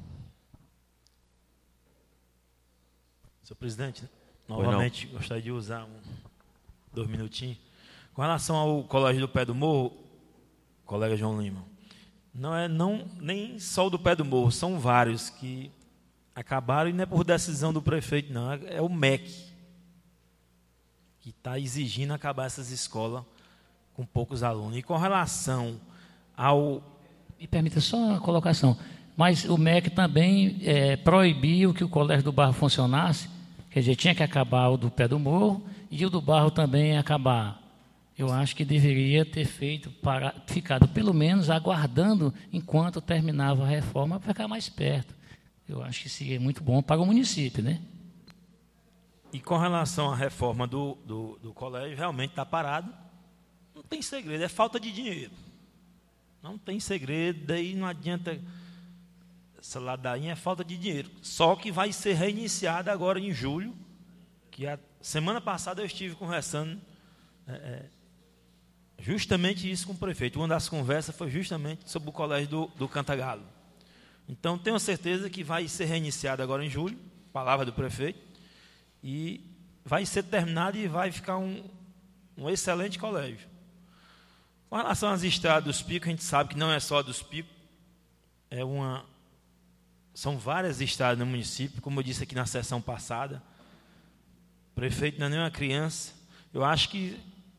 Senhor presidente, novamente gostaria de usar um, dois minutinhos. Com relação ao Colégio do Pé do Morro, colega João Lima, não é não, nem só o do Pé do Morro, são vários que acabaram, e não é por decisão do prefeito, não, é o M E C, que está exigindo acabar essas escolas com poucos alunos. E com relação ao... Me permita só uma colocação, mas o M E C também é, proibiu que o Colégio do Barro funcionasse, quer dizer, tinha que acabar o do Pé do Morro e o do Barro também acabar. Eu acho que deveria ter feito, para, ficado pelo menos aguardando enquanto terminava a reforma para ficar mais perto. Eu acho que seria muito bom para o município, né? E com relação à reforma do, do, do colégio, realmente está parado. Não tem segredo, é falta de dinheiro. Não tem segredo, daí não adianta... Essa ladainha é falta de dinheiro. Só que vai ser reiniciada agora em julho, que a semana passada eu estive conversando é, é, justamente isso com o prefeito. Uma das conversas foi justamente sobre o colégio do, do Cantagalo. Então, tenho certeza que vai ser reiniciada agora em julho, palavra do prefeito, e vai ser terminado e vai ficar um, um excelente colégio. Com relação às estradas dos picos, a gente sabe que não é só dos picos, é uma... São várias estradas no município, como eu disse aqui na sessão passada. O prefeito não é nem uma criança. Eu acho que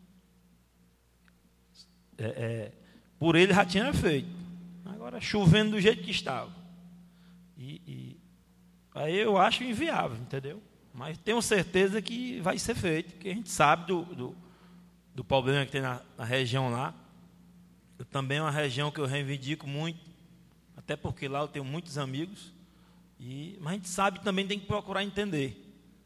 é, é, por ele já tinha feito. Agora, chovendo do jeito que estava. E, e aí eu acho inviável, entendeu? Mas tenho certeza que vai ser feito, porque a gente sabe do, do, do problema que tem na, na região lá. Eu, também é uma região que eu reivindico muito, até porque lá eu tenho muitos amigos, e, mas a gente sabe também tem que procurar entender.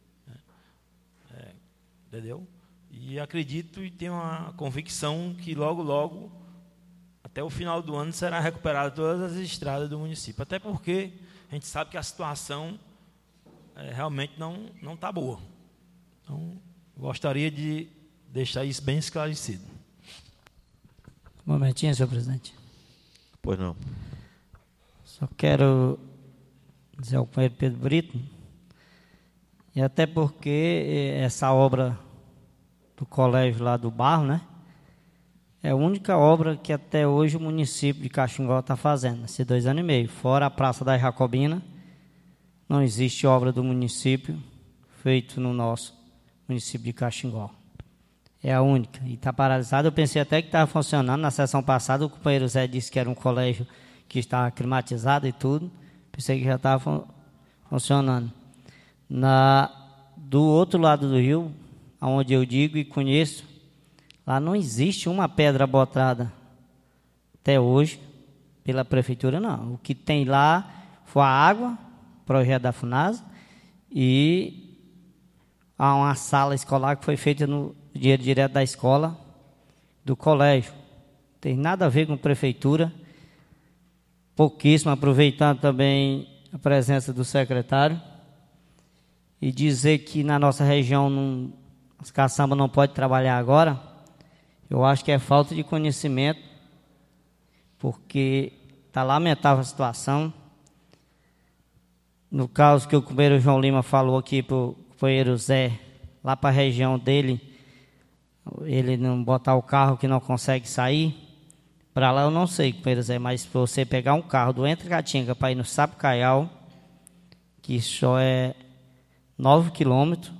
É, entendeu? E acredito e tenho uma convicção que logo, logo, até o final do ano, será recuperada todas as estradas do município. Até porque a gente sabe que a situação é, realmente não não está boa. Então, gostaria de deixar isso bem esclarecido. Um momentinho, senhor presidente. Pois não. Só quero dizer ao companheiro Pedro Brito, e até porque essa obra do colégio lá do Barro, né, é a única obra que até hoje o município de Caxingó está fazendo, esses dois anos e meio. Fora a Praça da Jacobina, não existe obra do município feita no nosso município de Caxingó. É a única. E está paralisada. Eu pensei até que estava funcionando. Na sessão passada, o companheiro Zé disse que era um colégio que estava climatizado e tudo. Pensei que já estava fun funcionando. Na, do outro lado do rio, onde eu digo e conheço, lá não existe uma pedra botada até hoje pela prefeitura, não. O que tem lá foi a água, projeto da FUNASA, e há uma sala escolar que foi feita no dinheiro direto da escola, do colégio. Não tem nada a ver com a prefeitura. Pouquíssimo, aproveitando também a presença do secretário, e dizer que na nossa região não, as caçambas não podem trabalhar agora, eu acho que é falta de conhecimento, porque está lamentável a situação. No caso que o companheiro João Lima falou aqui para o companheiro Zé, lá para a região dele, ele não botar o carro que não consegue sair, para lá eu não sei, companheiro Zé, mas se você pegar um carro do Entre Catinga para ir no Sapucaial, que só é nove quilômetros,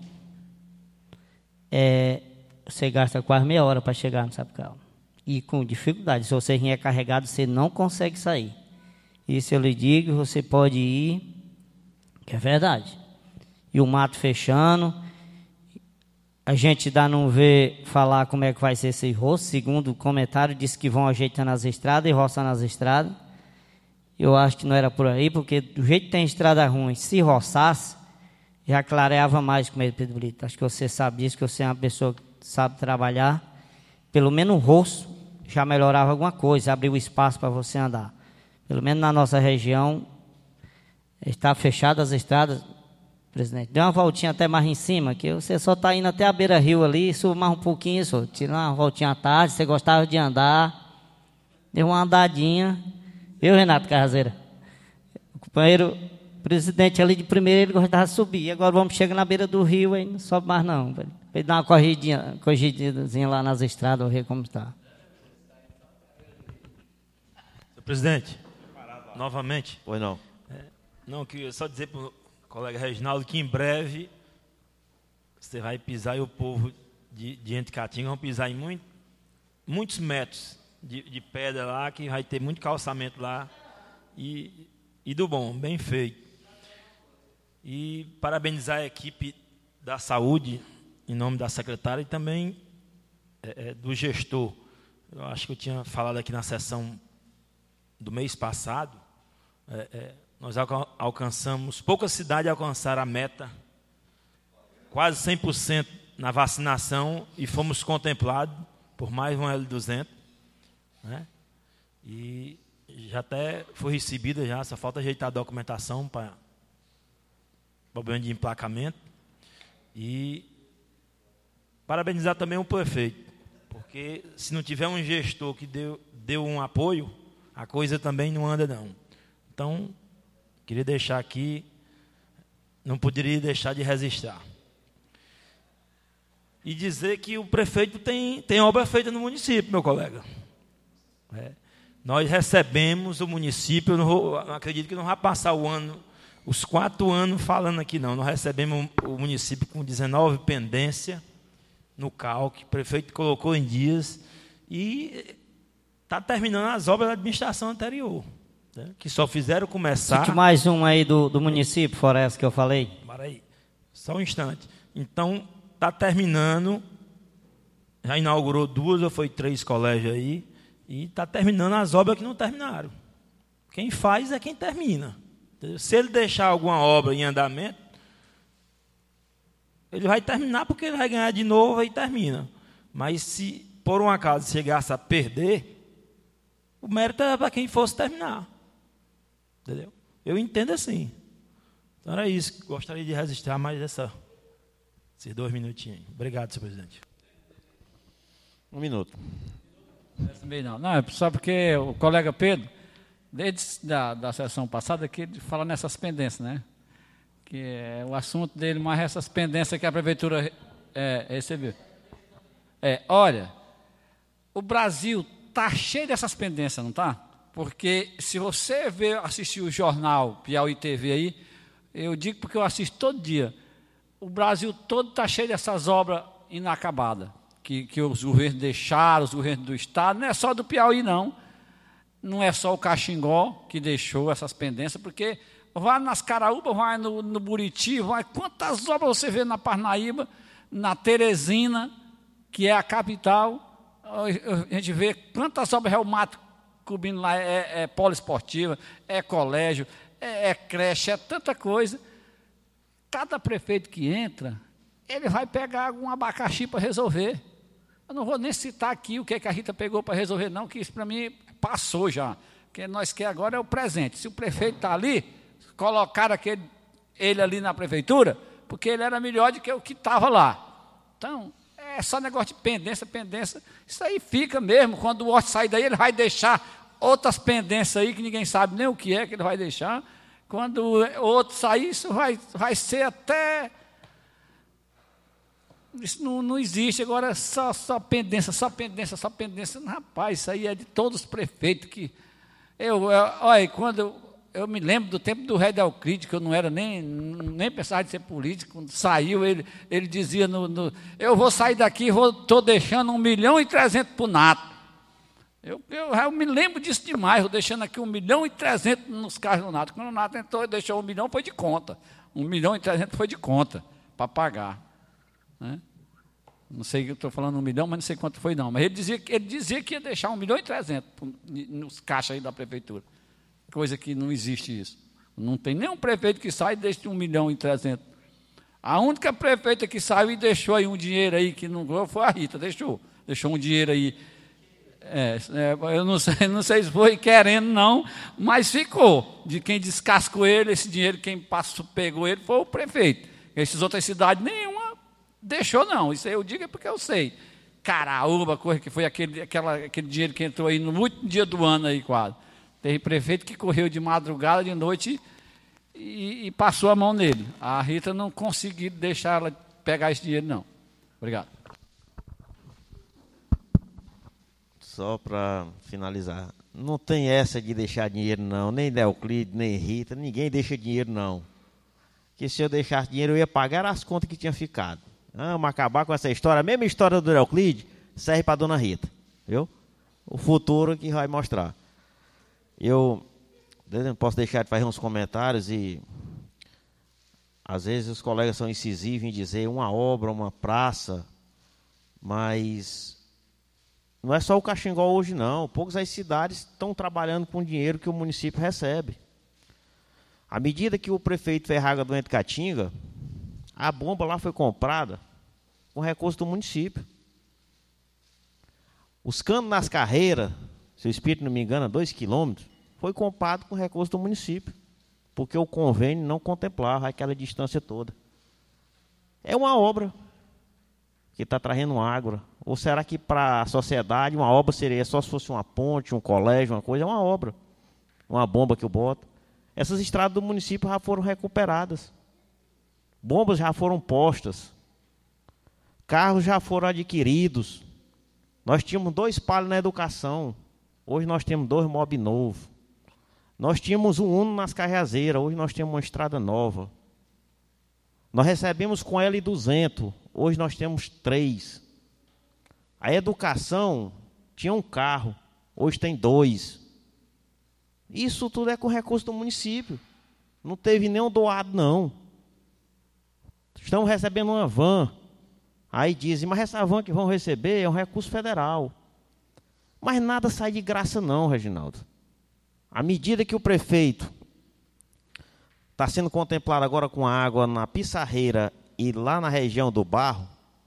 é, você gasta quase meia hora para chegar no Sapucaial. E com dificuldade, se você vier carregado, você não consegue sair. Isso eu lhe digo, você pode ir, que é verdade. E o mato fechando, a gente dá não vê falar como é que vai ser esse roço. Segundo o comentário, disse que vão ajeitando as estradas e roçando as estradas. Eu acho que não era por aí, porque do jeito que tem estrada ruim, se roçasse, já clareava mais com ele, Pedro Brito. Acho que você sabe disso, que você é uma pessoa que sabe trabalhar. Pelo menos o roço já melhorava alguma coisa, abria o espaço para você andar. Pelo menos na nossa região, está fechadas as estradas. Presidente, dê uma voltinha até mais em cima, que você só está indo até a beira-rio ali, suba mais um pouquinho, só, tira uma voltinha à tarde, você gostava de andar, deu uma andadinha. Viu, Renato Carrazeira? O companheiro presidente ali de primeiro, ele gostava de subir, agora vamos chegar na beira do rio, aí não sobe mais não, velho. Ele dá uma corridinha, corridinha lá nas estradas, ver como está. Senhor presidente, novamente. Pois não. É, não, queria só dizer para o colega Reginaldo que em breve você vai pisar e o povo de, de Ente-Caatinga vão pisar em muito, muitos metros de, de pedra lá, que vai ter muito calçamento lá e, e do bom, bem feito. E parabenizar a equipe da saúde, em nome da secretária, e também é, é, do gestor. Eu acho que eu tinha falado aqui na sessão do mês passado, é, é, nós alcançamos, poucas cidades alcançaram a meta, quase cem por cento na vacinação, e fomos contemplados por mais um L duzentos, né? E já até foi recebida, já, só falta ajeitar a documentação para problema de emplacamento. E parabenizar também o prefeito, porque se não tiver um gestor que deu, deu um apoio, a coisa também não anda não. Então, queria deixar aqui, não poderia deixar de registrar. E dizer que o prefeito tem, tem obra feita no município, meu colega. É, nós recebemos o município, eu não, vou, não acredito que não vai passar o ano, os quatro anos falando aqui não. Nós recebemos o município com dezenove pendências no C A U, que o prefeito colocou em dias, e está terminando as obras da administração anterior, né, que só fizeram começar... Cite mais um aí do, do município, fora essa que eu falei. Para aí, só um instante. Então, está terminando, já inaugurou duas ou foi três colégios aí, e está terminando as obras que não terminaram. Quem faz é quem termina. Se ele deixar alguma obra em andamento, ele vai terminar porque ele vai ganhar de novo e termina. Mas se por um acaso chegasse a perder, o mérito é para quem fosse terminar. Entendeu? Eu entendo assim. Então era isso. Gostaria de registrar mais essa, esses dois minutinhos. Obrigado, senhor presidente. Um minuto. Não, não, é só porque o colega Pedro, desde da, da sessão passada, que ele fala nessas pendências, né? Que é o assunto dele, mais essas pendências que a prefeitura é, recebeu. É, olha, o Brasil está cheio dessas pendências, não está? Porque se você ver, assistir o jornal Piauí T V aí, eu digo porque eu assisto todo dia, o Brasil todo está cheio dessas obras inacabadas, que, que os governos deixaram, os governos do Estado, não é só do Piauí, não. Não é só o Caxingó que deixou essas pendências, porque vai nas Caraúbas, vai no, no Buriti, vai, quantas obras você vê na Parnaíba, na Teresina, que é a capital, a gente vê quantas obras reumáticas cobrindo lá, é, é poliesportiva, é colégio, é, é creche, é tanta coisa. Cada prefeito que entra, ele vai pegar algum abacaxi para resolver. Eu não vou nem citar aqui o que, é que a Rita pegou para resolver, não, que isso para mim passou já. O que nós queremos agora é o presente. Se o prefeito está ali, colocaram aquele, ele ali na prefeitura, porque ele era melhor do que o que estava lá. Então, é só negócio de pendência, pendência. Isso aí fica mesmo. Quando o Horto sair daí, ele vai deixar outras pendências aí, que ninguém sabe nem o que é que ele vai deixar. Quando o outro sair, isso vai, vai ser até... Isso não, não existe. Agora, só, só pendência, só pendência, só pendência. Rapaz, isso aí é de todos os prefeitos que... Eu, eu, olha, quando eu, eu me lembro do tempo do Rei Delcride, que eu não era nem, nem pensava de ser político, quando saiu, ele, ele dizia, no, no, eu vou sair daqui, estou deixando um milhão e trezentos para o Nato. Eu, eu, eu me lembro disso demais, eu deixando aqui um milhão e trezentos nos carros do Nato. Quando o Nato entrou, deixou um milhão, foi de conta. Um milhão e trezentos foi de conta, para pagar. Né? Não sei que eu estou falando um milhão, mas não sei quanto foi não. Mas ele dizia, ele dizia que ia deixar um milhão e trezentos nos caixas aí da prefeitura. Coisa que não existe isso. Não tem nenhum prefeito que sai e deixe um milhão e trezentos. A única prefeita que saiu e deixou aí um dinheiro aí que não foi a Rita, deixou. Deixou um dinheiro aí. É, é, eu não sei, não sei se foi querendo, não, mas ficou. De quem descascou ele, esse dinheiro, quem passou, pegou ele foi o prefeito. Essas outras cidades, nenhuma deixou, não. Isso aí eu digo é porque eu sei. Caraúba, coisa que foi aquele, aquela, aquele dinheiro que entrou aí no último dia do ano aí quase. Teve prefeito que correu de madrugada, de noite e, e passou a mão nele. A Rita não conseguiu deixar ela pegar esse dinheiro, não. Obrigado. Só para finalizar, não tem essa de deixar dinheiro, não. Nem Deoclide, nem Rita, ninguém deixa dinheiro, não. Porque se eu deixasse dinheiro, eu ia pagar as contas que tinha ficado. Vamos acabar com essa história. A mesma história do Deoclide serve para a dona Rita. Viu? O futuro que vai mostrar. Eu não posso deixar de fazer uns comentários e às vezes os colegas são incisivos em dizer uma obra, uma praça, mas não é só o Caxingó hoje, não. Poucas as cidades estão trabalhando com o dinheiro que o município recebe. À medida que o prefeito Ferraga doente Catinga, a bomba lá foi comprada com recurso do município. Os canos nas carreiras, se o espírito não me engana, dois quilômetros, foi comprado com recurso do município, porque o convênio não contemplava aquela distância toda. É uma obra que está trazendo água. Ou será que para a sociedade uma obra seria só se fosse uma ponte, um colégio, uma coisa? É uma obra, uma bomba que eu boto. Essas estradas do município já foram recuperadas. Bombas já foram postas. Carros já foram adquiridos. Nós tínhamos dois palhos na educação. Hoje nós temos dois mob novos. Nós tínhamos um Uno nas Cajazeiras. Hoje nós temos uma estrada nova. Nós recebemos com L duzentos. Hoje nós temos três. A educação tinha um carro. Hoje tem dois. Isso tudo é com recurso do município. Não teve nenhum doado, não. Estão recebendo uma van. Aí dizem, mas essa van que vão receber é um recurso federal. Mas nada sai de graça não, Reginaldo. À medida que o prefeito está sendo contemplado agora com a água na Pissarreira e lá na região do Barro,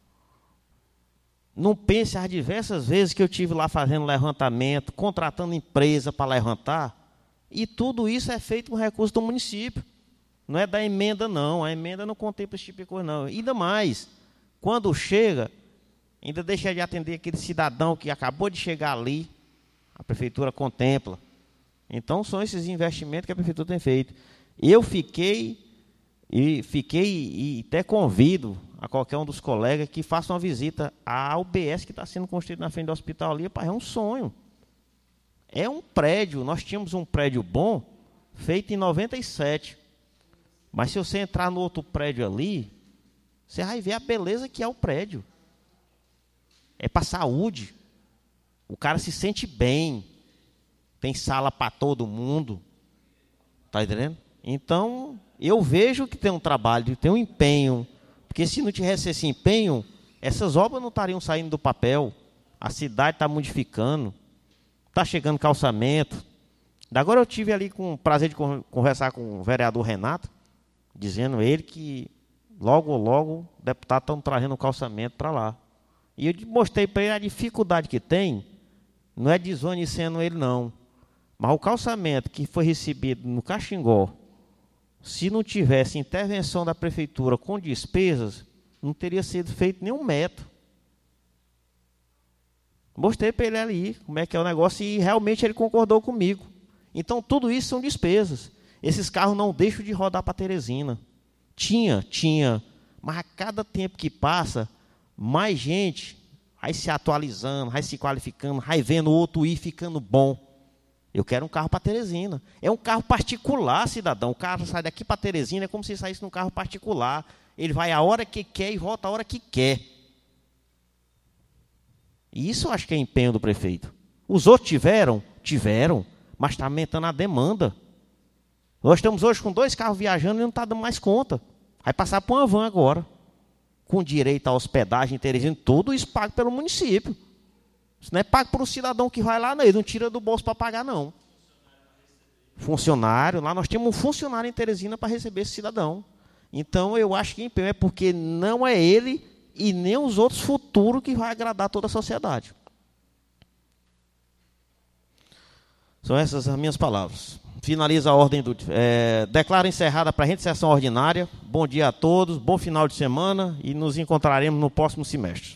não pense as diversas vezes que eu tive lá fazendo levantamento, contratando empresa para levantar, e tudo isso é feito com recurso do município. Não é da emenda, não. A emenda não contempla esse tipo de coisa, não. Ainda mais, quando chega, ainda deixa de atender aquele cidadão que acabou de chegar ali, a prefeitura contempla. Então, são esses investimentos que a prefeitura tem feito. Eu fiquei, e fiquei, e até convido a qualquer um dos colegas que faça uma visita à U B S que está sendo construída na frente do hospital ali. Rapaz, é um sonho. É um prédio. Nós tínhamos um prédio bom, feito em noventa e sete. Mas se você entrar no outro prédio ali, você vai ver a beleza que é o prédio. É para saúde. O cara se sente bem. Tem sala para todo mundo. Está entendendo? Então, eu vejo que tem um trabalho, tem um empenho. Porque se não tivesse esse empenho, essas obras não estariam saindo do papel. A cidade está modificando. Está chegando calçamento. Agora eu tive ali com o prazer de conversar com o vereador Renato, dizendo ele que logo, logo, o deputado está trazendo um calçamento para lá. E eu mostrei para ele a dificuldade que tem, não é desvanecendo ele, não. Mas o calçamento que foi recebido no Caxingó, se não tivesse intervenção da prefeitura com despesas, não teria sido feito nenhum metro. Mostrei para ele ali como é que é o negócio e realmente ele concordou comigo. Então, tudo isso são despesas. Esses carros não deixam de rodar para Teresina. Tinha, tinha. Mas a cada tempo que passa, mais gente vai se atualizando, vai se qualificando, vai vendo o outro ir ficando bom. Eu quero um carro para Teresina. É um carro particular, cidadão. O carro sai daqui para Teresina, é como se saísse num carro particular. Ele vai a hora que quer e volta a hora que quer. E isso eu acho que é empenho do prefeito. Os outros tiveram? Tiveram. Mas está aumentando a demanda. Nós estamos hoje com dois carros viajando e não está dando mais conta. Vai passar por uma van agora. Com direito à hospedagem, Teresina, tudo isso pago pelo município. Isso não é pago por um cidadão que vai lá, não. Ele não tira do bolso para pagar, não. Funcionário, lá nós temos um funcionário em Teresina para receber esse cidadão. Então, eu acho que empenho é porque não é ele e nem os outros futuros que vai agradar toda a sociedade. São essas as minhas palavras. Finaliza a ordem do... É, declaro encerrada a presente sessão ordinária. Bom dia a todos, bom final de semana e nos encontraremos no próximo semestre.